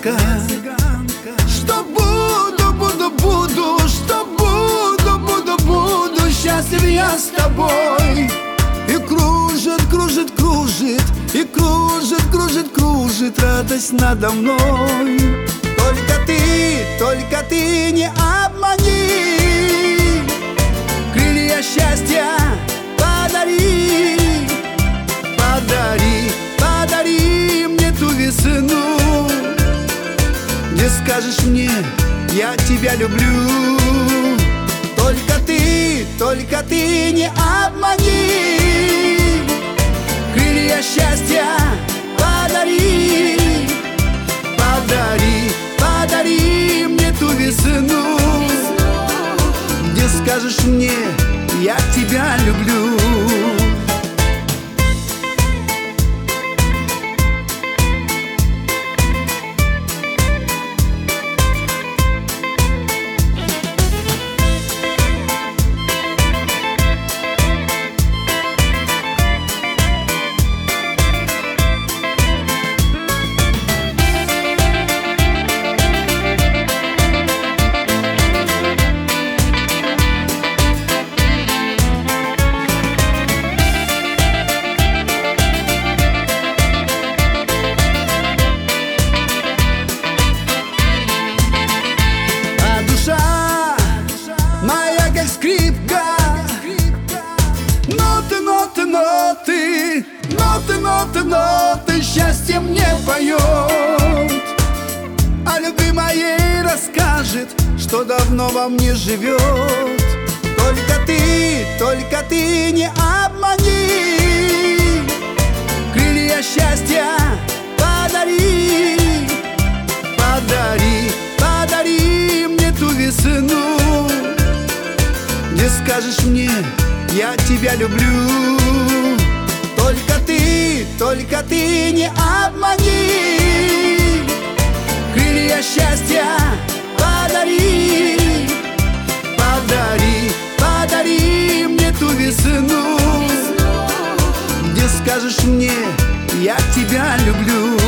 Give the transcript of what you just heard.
цыганка. Что буду, что буду счастлив я с тобой. И кружит, и кружит радость надо мной. Только ты не обмани, крылья счастья подари, подари мне ту весну, где скажешь мне: я тебя люблю. Только ты не обмани, крылья счастья подари, подари мне ту весну, где скажешь мне: я тебя люблю. Ноты счастье мне поет, о любви моей расскажет, что давно во мне живет. Только ты не обмани, крылья счастья подари, подари мне ту весну, где скажешь мне: я тебя люблю. Только ты не обмани, крылья счастья подари, подари мне ту весну, где скажешь мне: я тебя люблю.